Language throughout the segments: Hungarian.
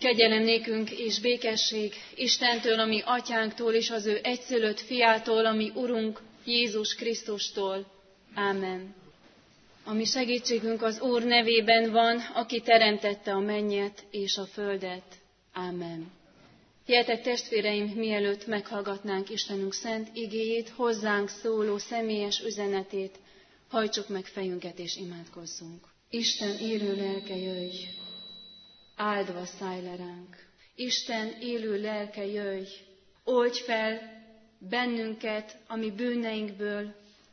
Kegyelem nékünk és békesség Istentől, ami atyánktól és az ő egyszülött fiától, ami Urunk Jézus Krisztustól. Ámen. A mi segítségünk az Úr nevében van, aki teremtette a mennyet és a földet. Ámen. Hihetek testvéreim, mielőtt meghallgatnánk Istenünk szent igéjét, hozzánk szóló személyes üzenetét, hajtsuk meg fejünket és imádkozzunk. Isten élő lelke, jöjj! Áldva szállj le ránk. Isten élő lelke, jöjj! Oldj fel bennünket a mi bűneinkből,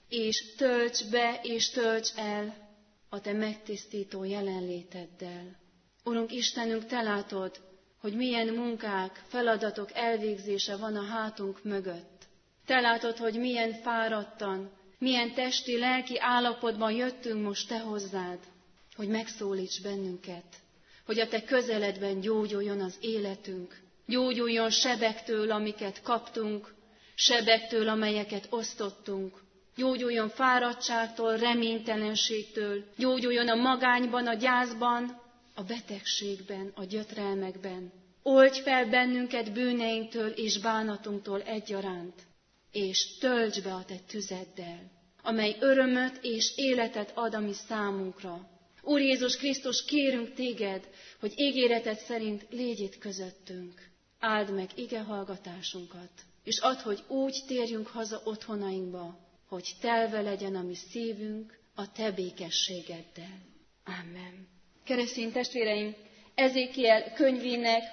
és tölts be és tölts el a te megtisztító jelenléteddel. Urunk Istenünk, te látod, hogy milyen munkák, feladatok elvégzése van a hátunk mögött. Te látod, hogy milyen fáradtan, milyen testi, lelki állapotban jöttünk most te hozzád, hogy megszólíts bennünket, hogy a te közeledben gyógyuljon az életünk, gyógyuljon sebektől, amiket kaptunk, sebektől, amelyeket osztottunk, gyógyuljon fáradtságtól, reménytelenségtől, gyógyuljon a magányban, a gyászban, a betegségben, a gyötrelmekben. Oldj fel bennünket bűneinktől és bánatunktól egyaránt, és tölts be a te tüzeddel, amely örömöt és életet ad a mi számunkra. Úr Jézus Krisztus, kérünk téged, hogy ígéreted szerint légy itt közöttünk. Áld meg igehallgatásunkat, és add, hogy úgy térjünk haza otthonainkba, hogy telve legyen a mi szívünk a te békességeddel. Amen. Keresztény testvéreim, Ezékiel könyvének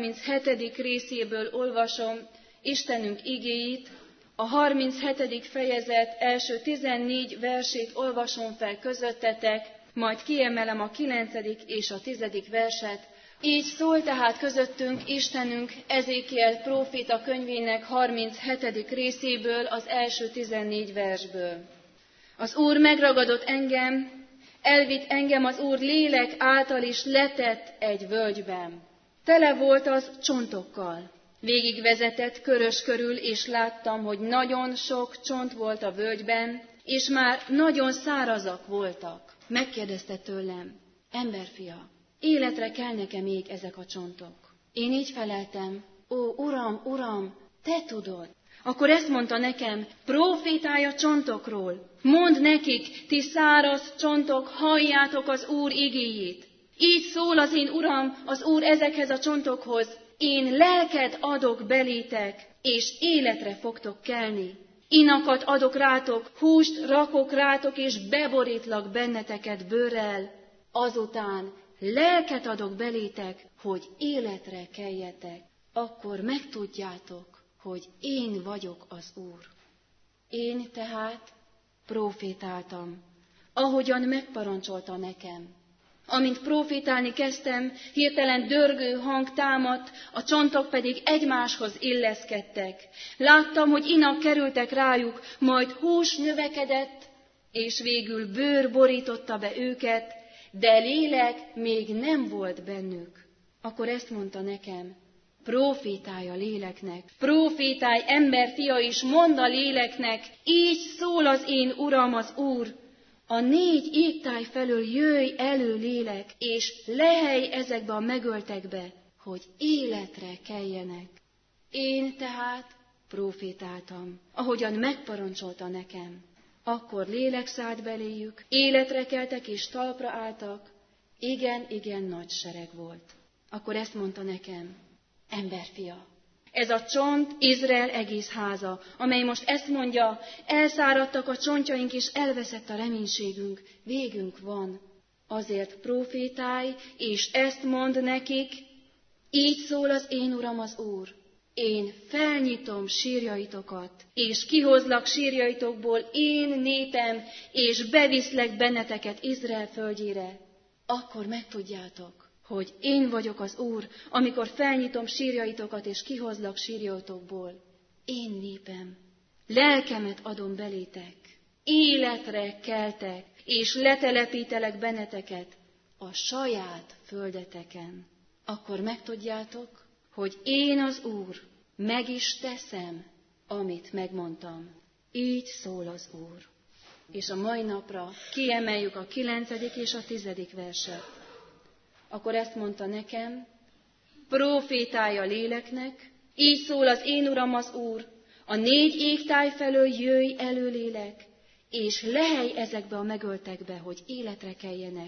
37. részéből olvasom Istenünk igéit, a 37. fejezet első 14 versét olvasom fel közöttetek, majd kiemelem a 9. és a 10. verset. Így szól tehát közöttünk Istenünk Ezékiel próféta könyvének 37. részéből, az első 14 versből. Az Úr megragadott engem, elvitt engem az Úr lélek által is letett egy völgyben. Tele volt az csontokkal. Végigvezetett körös körül, és láttam, hogy nagyon sok csont volt a völgyben, és már nagyon szárazak voltak. Megkérdezte tőlem: emberfia, életre kelnek-e még ezek a csontok? Én így feleltem: ó, Uram, Uram, te tudod. Akkor ezt mondta nekem: profétálj a csontokról, mondd nekik, ti száraz csontok, halljátok az Úr igéjét. Így szól az én Uram, az Úr ezekhez a csontokhoz: én lelket adok belétek, és életre fogtok kelni. Inakat adok rátok, húst rakok rátok, és beborítlak benneteket bőrrel. Azután lelket adok belétek, hogy életre keljetek. Akkor megtudjátok, hogy én vagyok az Úr. Én tehát profétáltam, ahogyan megparancsolta nekem. Amint profétálni kezdtem, hirtelen dörgő hang támadt, a csontok pedig egymáshoz illeszkedtek. Láttam, hogy inak kerültek rájuk, majd hús növekedett, és végül bőr borította be őket, de lélek még nem volt bennük. Akkor ezt mondta nekem: profétálj a léleknek, profétálj, emberfia, és mondd a léleknek, így szól az én Uram, az Úr: a 4 égtáj felől jöjj elő, lélek, és lehelj ezekbe a megöltekbe, hogy életre keljenek. Én tehát profétáltam, ahogyan megparancsolta nekem. Akkor lélek szállt beléjük, életre keltek és talpra álltak. Igen, igen, nagy sereg volt. Akkor ezt mondta nekem: emberfia, ez a csont Izrael egész háza, amely most ezt mondja: elszáradtak a csontjaink, és elveszett a reménységünk, végünk van. Azért profétálj, és ezt mondd nekik: így szól az én Uram, az Úr: én felnyitom sírjaitokat, és kihozlak sírjaitokból én népem, és beviszlek benneteket Izrael földjére. Akkor megtudjátok, hogy én vagyok az Úr, amikor felnyitom sírjaitokat, és kihozlak sírjaitokból. Én népem, lelkemet adom belétek, életre keltek, és letelepítelek benneteket a saját földeteken. Akkor megtudjátok, hogy én az Úr, meg is teszem, amit megmondtam. Így szól az Úr. És a mai napra kiemeljük a 9. és a 10. verset. Akkor ezt mondta nekem: profétája léleknek, így szól az én Uram az Úr, a 4 égtáj felől jöjj elő lélek, és lehelj ezekbe a megöltekbe, hogy életre keljenek.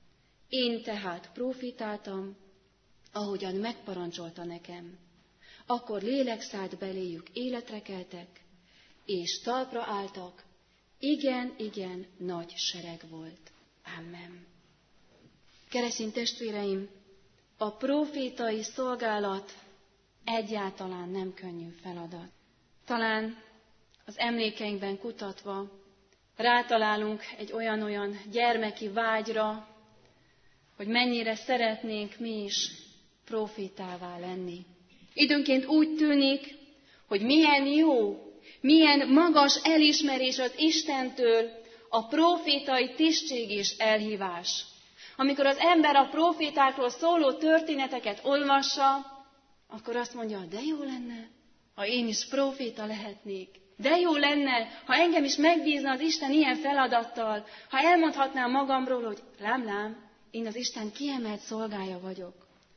Én tehát profétáltam, ahogyan megparancsolta nekem. Akkor lélek szállt beléjük, életre keltek, és talpra álltak. Igen, igen, nagy sereg volt. Amen. Keresztény testvéreim, a profétai szolgálat egyáltalán nem könnyű feladat. Talán az emlékeinkben kutatva rátalálunk egy olyan gyermeki vágyra, hogy mennyire szeretnénk mi is profétává lenni. Időnként úgy tűnik, hogy milyen jó, milyen magas elismerés az Istentől a profétai tisztség és elhívás. Amikor az ember a profétákról szóló történeteket olvassa, akkor azt mondja, de jó lenne, ha én is proféta lehetnék. De jó lenne, ha engem is megbízna az Isten ilyen feladattal, ha elmondhatnám magamról, hogy lám, én az Isten kiemelt szolgája vagyok.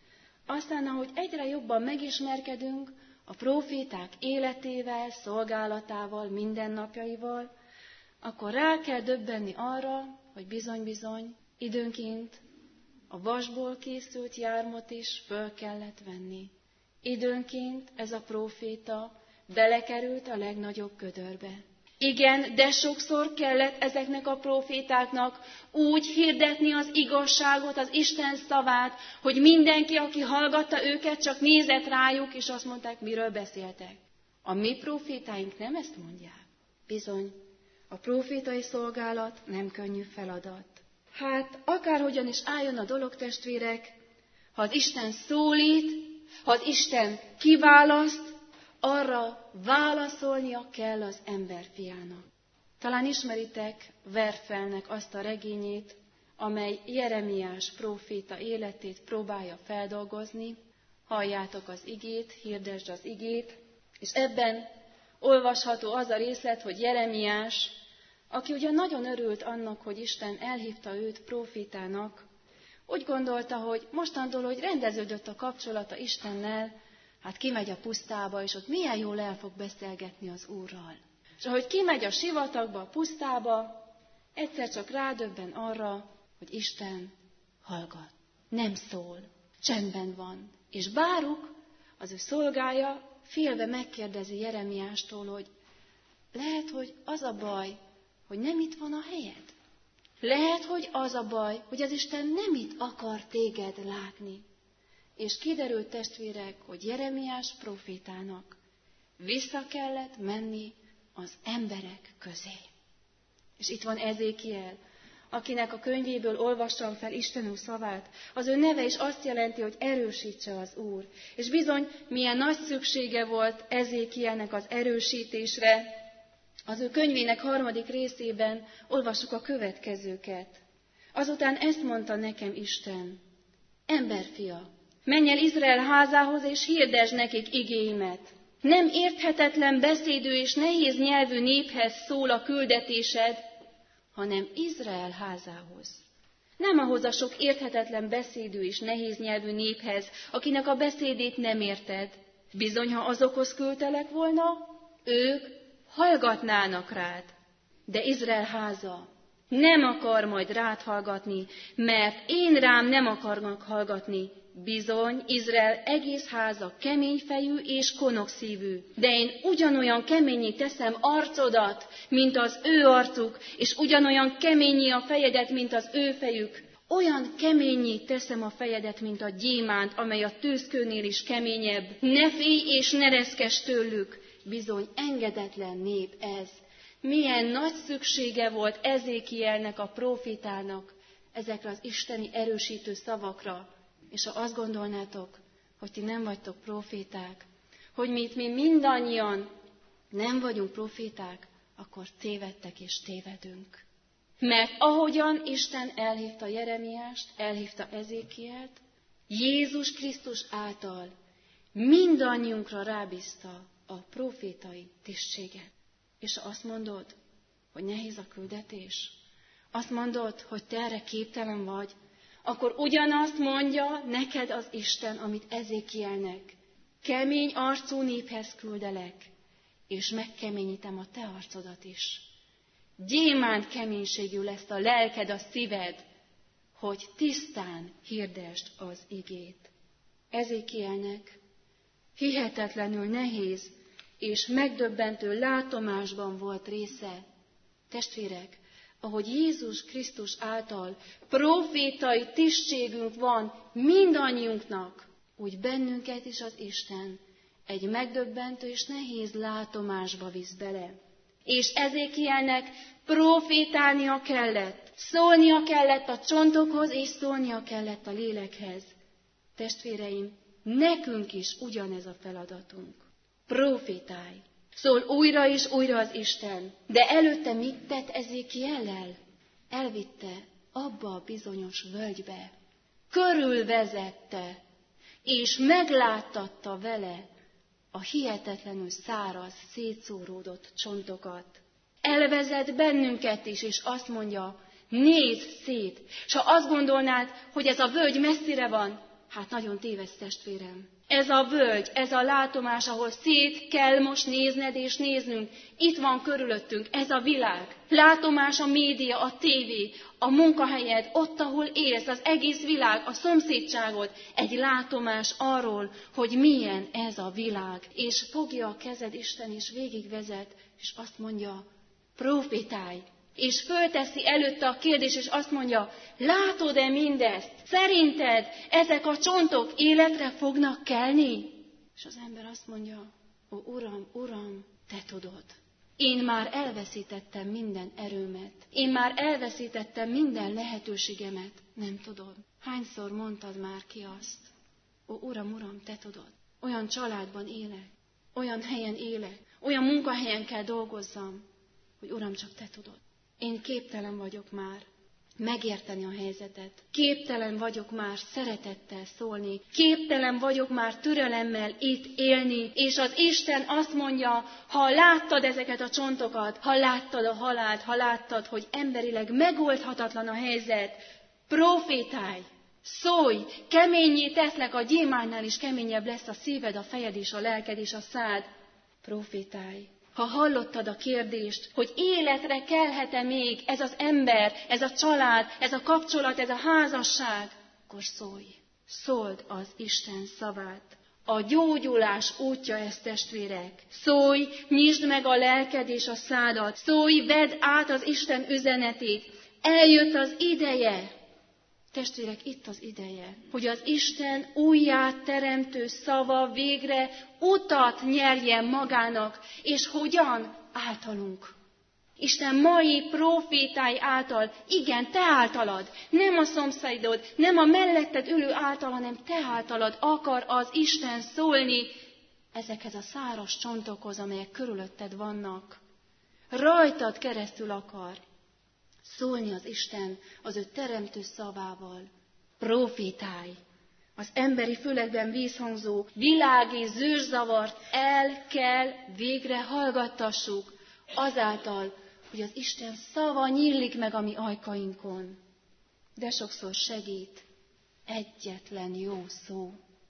Aztán, ahogy egyre jobban megismerkedünk a proféták életével, szolgálatával, mindennapjaival, akkor rá kell döbbenni arra, hogy bizony, időnként a vasból készült jármot is föl kellett venni. Időnként ez a proféta belekerült a legnagyobb gödörbe. Igen, de sokszor kellett ezeknek a profétáknak úgy hirdetni az igazságot, az Isten szavát, hogy mindenki, aki hallgatta őket, csak nézett rájuk, és azt mondták, miről beszéltek. A mi profétáink nem ezt mondják. Bizony, a profétai szolgálat nem könnyű feladat. Hát, akárhogyan is álljon a dolog, testvérek, ha az Isten szólít, ha az Isten kiválaszt, arra válaszolnia kell az emberfiának. Talán ismeritek Werfelnek azt a regényét, amely Jeremiás próféta életét próbálja feldolgozni. Halljátok az igét, hirdesd az igét, és ebben olvasható az a részlet, hogy Jeremiás, aki ugyan nagyon örült annak, hogy Isten elhívta őt prófétának, úgy gondolta, hogy mostantól, hogy rendeződött a kapcsolata Istennel, hát kimegy a pusztába, és ott milyen jól el fog beszélgetni az Úrral. És ahogy kimegy a sivatagba, a pusztába, egyszer csak rádöbben arra, hogy Isten hallgat, nem szól, csendben van. És Báruk, az ő szolgája, félve megkérdezi Jeremiástól, hogy lehet, hogy az a baj, hogy nem itt van a helyed. Lehet, hogy az a baj, hogy az Isten nem itt akar téged látni. És kiderült, testvérek, hogy Jeremiás profétának vissza kellett menni az emberek közé. És itt van Ezékiel, akinek a könyvéből olvassam fel Istenünk szavát. Az ő neve is azt jelenti, hogy erősítse az Úr. És bizony, milyen nagy szüksége volt Ezékielnek az erősítésre. Az ő könyvének 3. részében olvassuk a következőket. Azután ezt mondta nekem Isten, emberfia, menj el Izrael házához, és hirdesd nekik igéimet. Nem érthetetlen beszédű és nehéz nyelvű néphez szól a küldetésed, hanem Izrael házához. Nem ahhoz a sok érthetetlen beszédű és nehéz nyelvű néphez, akinek a beszédét nem érted. Bizony, ha azokhoz küldtelek volna, ők hallgatnának rád. De Izrael háza nem akar majd rád hallgatni, mert én rám nem akarnak hallgatni. Bizony, Izrael egész háza keményfejű és konokszívű, de én ugyanolyan keményé teszem arcodat, mint az ő arcuk, és ugyanolyan keményé a fejedet, mint az ő fejük. Olyan keményé teszem a fejedet, mint a gyémánt, amely a tűzkőnél is keményebb. Ne félj és ne reszkess tőlük. Bizony, engedetlen nép ez. Milyen nagy szüksége volt Ezékielnek, a prófétának ezekre az isteni erősítő szavakra. És ha azt gondolnátok, hogy ti nem vagytok proféták, hogy mi mindannyian nem vagyunk proféták, akkor tévedtek és tévedünk. Mert ahogyan Isten elhívta Jeremiást, elhívta Ezékielt, Jézus Krisztus által mindannyiunkra rábízta a profétai tisztséget. És ha azt mondod, hogy nehéz a küldetés, azt mondod, hogy te erre képtelen vagy, akkor ugyanazt mondja neked az Isten, amit Ezékielnek. Kemény arcú néphez küldelek, és megkeményítem a te arcodat is. Gyémánt keménységű lesz a lelked, a szíved, hogy tisztán hirdesd az igét. Ezékielnek hihetetlenül nehéz és megdöbbentő látomásban volt része. Testvérek, ahogy Jézus Krisztus által profétai tisztségünk van mindannyiunknak, úgy bennünket is az Isten egy megdöbbentő és nehéz látomásba visz bele. És Ezékielnek profétálnia kellett, szólnia kellett a csontokhoz, és szólnia kellett a lélekhez. Testvéreim, nekünk is ugyanez a feladatunk. Profétálj! Szól újra és újra az Isten. De előtte mit tett Ezékiellel? Elvitte abba a bizonyos völgybe. Körülvezette, és megláttatta vele a hihetetlenül száraz, szétszóródott csontokat. Elvezet bennünket is, és azt mondja, nézd szét. És ha azt gondolnád, hogy ez a völgy messzire van, hát nagyon tévedsz, testvérem. Ez a völgy, ez a látomás, ahol szét kell most nézned és néznünk. Itt van körülöttünk, ez a világ. Látomás a média, a tévé, a munkahelyed, ott, ahol élsz, az egész világ, a szomszédságod. Egy látomás arról, hogy milyen ez a világ. És fogja a kezed Isten, és végigvezet, és azt mondja, profétálj. És fölteszi előtte a kérdést, és azt mondja, látod-e mindezt? Szerinted ezek a csontok életre fognak kelni? És az ember azt mondja, ó Uram, Uram, te tudod. Én már elveszítettem minden erőmet. Én már elveszítettem minden lehetőségemet. Nem tudod. Hányszor mondtad már ki azt? Ó Uram, Uram, te tudod. Olyan családban élek, olyan helyen élek, olyan munkahelyen kell dolgozzam, hogy Uram, csak te tudod. Én képtelen vagyok már megérteni a helyzetet. Képtelen vagyok már szeretettel szólni. Képtelen vagyok már türelemmel itt élni. És az Isten azt mondja, ha láttad ezeket a csontokat, ha láttad a halált, ha láttad, hogy emberileg megoldhatatlan a helyzet, profétálj, szólj, keményé teszlek, a gyémánnál is keményebb lesz a szíved, a fejed és a lelked és a szád. Profétálj. Ha hallottad a kérdést, hogy életre kelhet-e még ez az ember, ez a család, ez a kapcsolat, ez a házasság, akkor szólj. Szóld az Isten szavát. A gyógyulás útja ez, testvérek. Szólj, nyisd meg a lelked és a szádat. Szólj, vedd át az Isten üzenetét. Eljött az ideje. Testvérek, itt az ideje, hogy az Isten újját teremtő szava végre utat nyerjen magának, és hogyan? Általunk. Isten mai profétái által, igen, te általad, nem a szomszédod, nem a melletted ülő által, hanem te általad akar az Isten szólni ezekhez a száraz csontokhoz, amelyek körülötted vannak. Rajtad keresztül akar szólni az Isten az ő teremtő szavával. Profétálj! Az emberi fülekben vízhangzó világi zűrzavart el kell végre hallgattassuk, azáltal, hogy az Isten szava nyílik meg a mi ajkainkon. De sokszor segít egyetlen jó szó.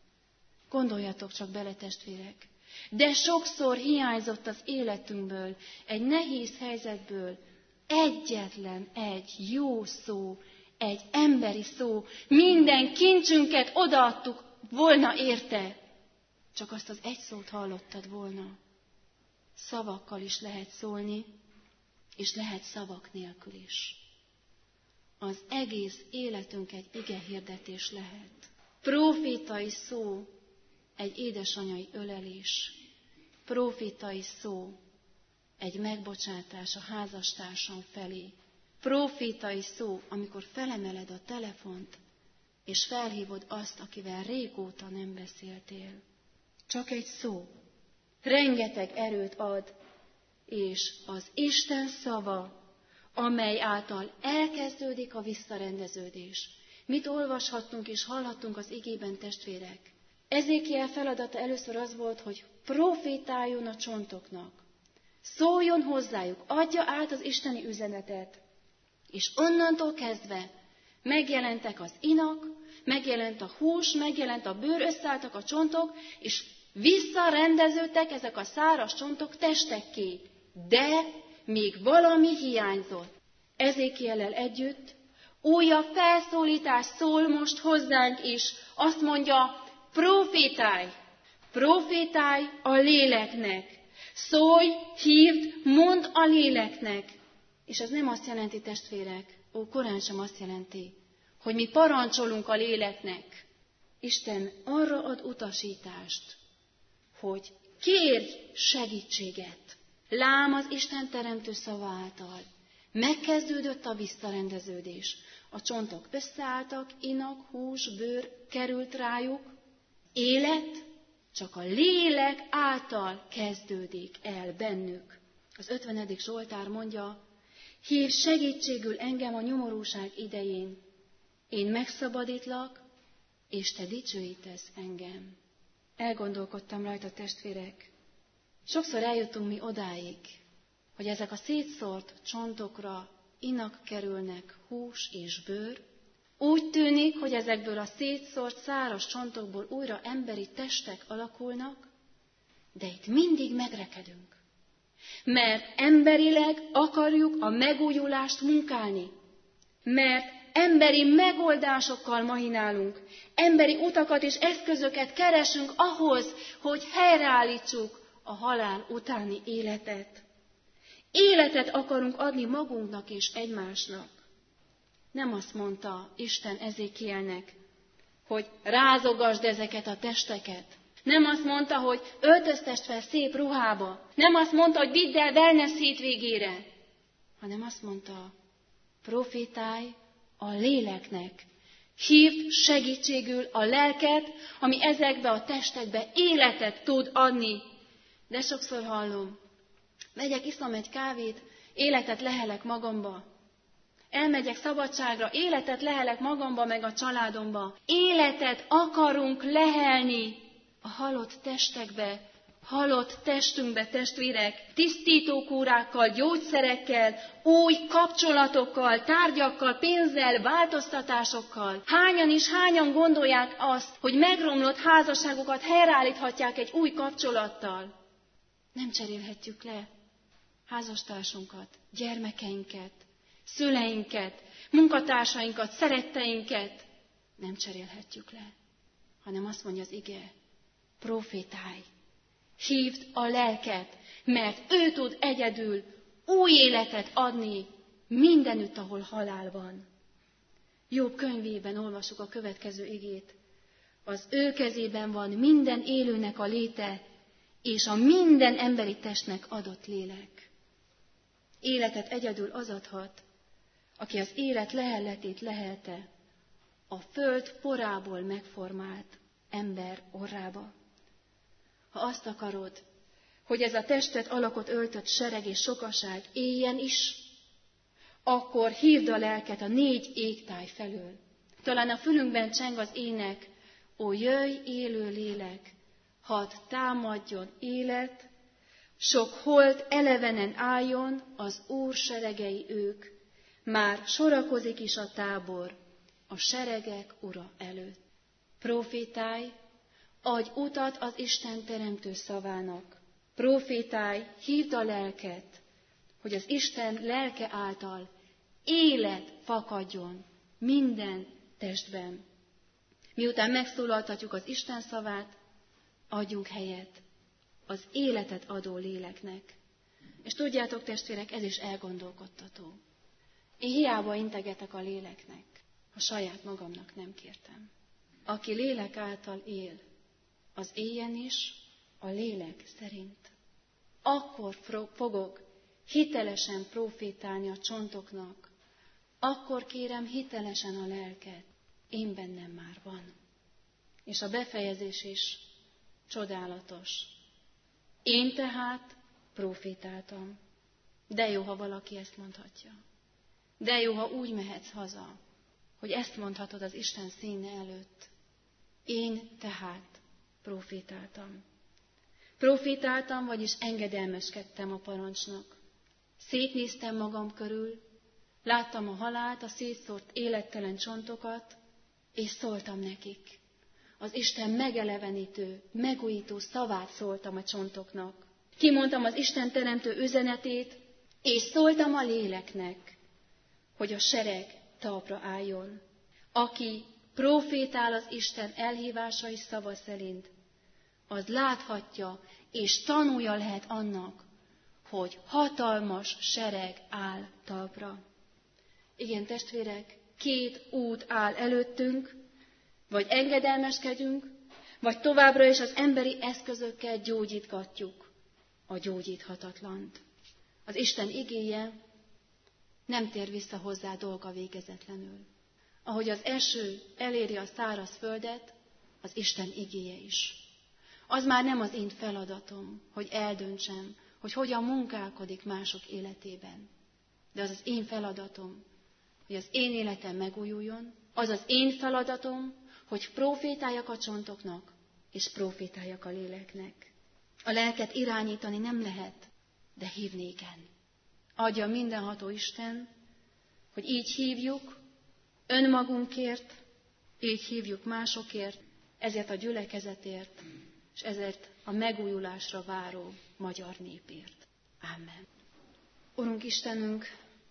Gondoljatok csak bele, testvérek! De sokszor hiányzott az életünkből, egy nehéz helyzetből, egyetlen egy jó szó, egy emberi szó, minden kincsünket odaadtuk volna érte, csak azt az egy szót hallottad volna. Szavakkal is lehet szólni, és lehet szavak nélkül is. Az egész életünk egy igehirdetés lehet. Profétai szó egy édesanyai ölelés. Profétai szó egy megbocsátás a házastársam felé. Profétai szó, amikor felemeled a telefont, és felhívod azt, akivel régóta nem beszéltél. Csak egy szó. Rengeteg erőt ad, és az Isten szava, amely által elkezdődik a visszarendeződés. Mit olvashattunk és hallhattunk az igében, testvérek? Ezékiel feladata először az volt, hogy profétáljon a csontoknak. Szóljon hozzájuk, adja át az isteni üzenetet, és onnantól kezdve Megjelentek az inak, megjelent a hús, megjelent a bőr, összeálltak a csontok, és visszarendeződtek ezek a száraz csontok testekké. De még valami hiányzott. Ezékiellel együtt újabb felszólítás szól most hozzánk is. Azt mondja, profétálj! Profétálj a léleknek! Szólj, hívd, mondd a léleknek! És ez nem azt jelenti, testvérek, korán sem azt jelenti, hogy mi parancsolunk a léleknek. Isten arra ad utasítást, hogy kérj segítséget. Lám az Isten teremtő szava által. Megkezdődött a visszarendeződés. A csontok összeálltak, inak, hús, bőr került rájuk. Élet csak a lélek által kezdődik el bennük. Az 50. Zsoltár mondja, hívj segítségül engem a nyomorúság idején. Én megszabadítlak, és te dicsőítesz engem. Elgondolkodtam rajta, testvérek. Sokszor eljutunk mi odáig, hogy ezek a szétszórt csontokra inak kerülnek hús és bőr. Úgy tűnik, hogy ezekből a szétszórt száraz csontokból újra emberi testek alakulnak, de itt mindig megrekedünk. Mert emberileg akarjuk a megújulást munkálni. Mert emberi megoldásokkal mahinálunk. Emberi utakat és eszközöket keresünk ahhoz, hogy helyreállítsuk a halál utáni életet. Életet akarunk adni magunknak és egymásnak. Nem azt mondta Isten Ezékielnek, hogy rázogasd ezeket a testeket. Nem azt mondta, hogy öltöztest fel szép ruhába. Nem azt mondta, hogy vidd el wellness hétvégére. Hanem azt mondta, profétálj a léleknek. Hívd segítségül a lelket, ami ezekbe a testekbe életet tud adni. De sokszor hallom, megyek, iszom egy kávét, életet lehelek magamba. Elmegyek szabadságra, életet lehelek magamba, meg a családomba. Életet akarunk lehelni a halott testekbe, halott testünkbe, testvérek, tisztítókúrákkal, gyógyszerekkel, új kapcsolatokkal, tárgyakkal, pénzzel, változtatásokkal. Hányan gondolják azt, hogy megromlott házasságokat helyreállíthatják egy új kapcsolattal. Nem cserélhetjük le házastársunkat, gyermekeinket, szüleinket, munkatársainkat, szeretteinket. Nem cserélhetjük le, hanem azt mondja az ige, profétálj, hívd a lelket, mert ő tud egyedül új életet adni mindenütt, ahol halál van. Jobb könyvében olvasjuk a következő igét. Az ő kezében van minden élőnek a léte, és a minden emberi testnek adott lélek. Életet egyedül az adhat, aki az élet lehelletét lehelte a föld porából megformált ember orrába. Ha azt akarod, hogy ez a testet alakot öltött sereg és sokaság éljen is, akkor hívd a lelket a 4 égtáj felől. Talán a fülünkben cseng az ének, ó jöjj élő lélek, hadd támadjon élet, sok holt elevenen álljon, az Úr seregei ők, már sorakozik is a tábor, a seregek ura előtt. Profétálj, adj utat az Isten teremtő szavának. Profétálj, hívd a lelket, hogy az Isten lelke által élet fakadjon minden testben. Miután megszólaltatjuk az Isten szavát, adjunk helyet az életet adó léleknek. És tudjátok, testvérek, ez is elgondolkodtató. Én hiába integetek a léleknek, ha saját magamnak nem kértem. Aki lélek által él, az éljen is a lélek szerint. Akkor fogok hitelesen profétálni a csontoknak, akkor kérem hitelesen a lelket, én bennem már van. És a befejezés is csodálatos. Én tehát profétáltam. De jó, ha valaki ezt mondhatja. De jó, ha úgy mehetsz haza, hogy ezt mondhatod az Isten színe előtt. Én tehát profétáltam. Profétáltam, vagyis engedelmeskedtem a parancsnak. Szétnéztem magam körül, Láttam a halált, a szétszórt élettelen csontokat, és szóltam nekik. Az Isten megelevenítő, megújító szavát szóltam a csontoknak. Kimondtam az Isten teremtő üzenetét, és szóltam a léleknek, hogy a sereg talpra álljon. Aki profétál az Isten elhívásai szava szerint, az láthatja és tanulja lehet annak, hogy hatalmas sereg áll talpra. Igen, testvérek, 2 út áll előttünk, vagy engedelmeskedünk, vagy továbbra is az emberi eszközökkel gyógyítgatjuk a gyógyíthatatlant. Az Isten igéje nem tér vissza hozzá dolga végezetlenül. Ahogy az eső eléri a száraz földet, az Isten igéje is. Az már nem az én feladatom, hogy eldöntsem, hogy hogyan munkálkodik mások életében. De az az én feladatom, hogy az én életem megújuljon, az az én feladatom, hogy profétáljak a csontoknak, és profétáljak a léleknek. A lelket irányítani nem lehet, de hívni igen. Adja mindenható Isten, hogy így hívjuk önmagunkért, így hívjuk másokért, ezért a gyülekezetért, és ezért a megújulásra váró magyar népért. Amen. Urunk Istenünk,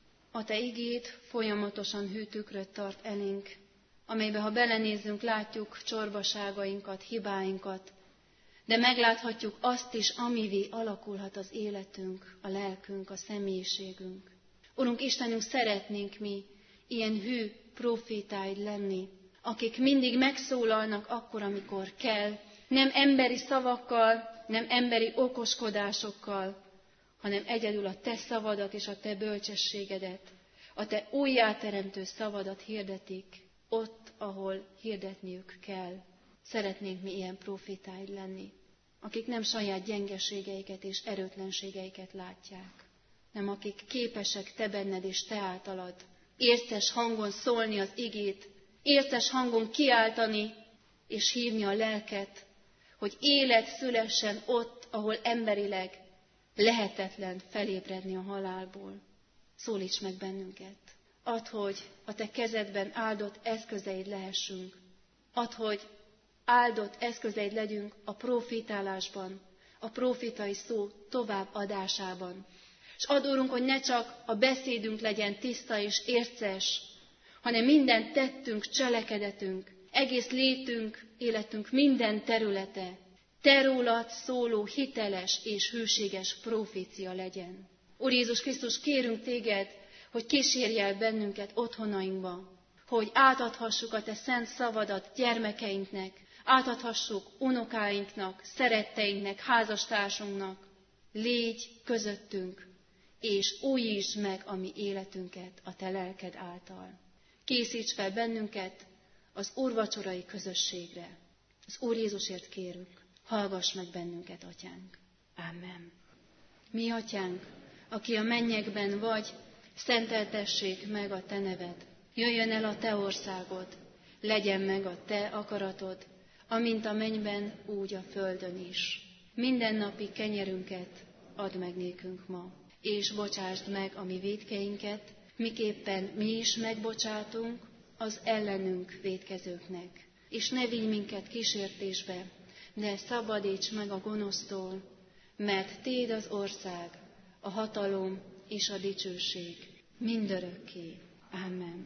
a Te igéd folyamatosan hűtükröt tart elénk, amelybe, ha belenézzünk, látjuk csorbaságainkat, hibáinkat, de megláthatjuk azt is, amivé alakulhat az életünk, a lelkünk, a személyiségünk. Urunk Istenünk, szeretnénk mi ilyen hű profétáid lenni, akik mindig megszólalnak akkor, amikor kell, nem emberi szavakkal, nem emberi okoskodásokkal, hanem egyedül a Te szavadat és a Te bölcsességedet, a Te újjáteremtő szavadat hirdetik ott, ahol hirdetniük kell. Szeretnénk mi ilyen profétáid lenni, akik nem saját gyengeségeiket és erőtlenségeiket látják, nem akik képesek Te benned és Te általad érces hangon szólni az igét, érces hangon kiáltani és hívni a lelket, hogy élet szülessen ott, ahol emberileg lehetetlen felébredni a halálból. Szólíts meg bennünket. Add, hogy a Te kezedben áldott eszközeid lehessünk. Add, hogy áldott eszközeid legyünk a profétálásban, a profétai szó továbbadásában. És add, Urunk, hogy ne csak a beszédünk legyen tiszta és érces, hanem minden tettünk, cselekedetünk, egész létünk, életünk minden területe Te rólad szóló hiteles és hűséges profécia legyen. Úr Jézus Krisztus, kérünk Téged, hogy kísérj el bennünket otthonainkba, hogy átadhassuk a Te szent szavadat gyermekeinknek, átadhassuk unokáinknak, szeretteinknek, házastársunknak. Légy közöttünk, és újítsd meg a mi életünket a Te lelked által. Készíts fel bennünket az úrvacsorai közösségre. Az Úr Jézusért kérünk, hallgass meg bennünket, Atyánk. Amen. Mi, Atyánk, aki a mennyekben vagy, szenteltessék meg a Te neved. Jöjjön el a Te országod, legyen meg a Te akaratod, amint a mennyben, úgy a földön is. Mindennapi kenyerünket add meg nékünk ma, és bocsásd meg a mi vétkeinket, miképpen mi is megbocsátunk az ellenünk vétkezőknek. És ne vigy minket kísértésbe, de szabadíts meg a gonosztól, mert Téd az ország, a hatalom és a dicsőség mindörökké. Amen.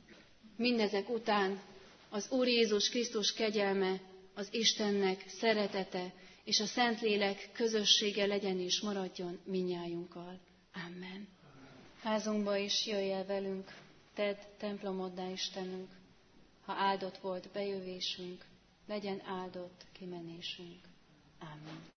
Mindezek után az Úr Jézus Krisztus kegyelme, az Istennek szeretete és a Szentlélek közössége legyen és maradjon minnyájunkkal. Amen. Házunkba is jöjj el velünk, tedd templomoddá Istenünk, ha áldott volt bejövésünk, legyen áldott kimenésünk. Amen.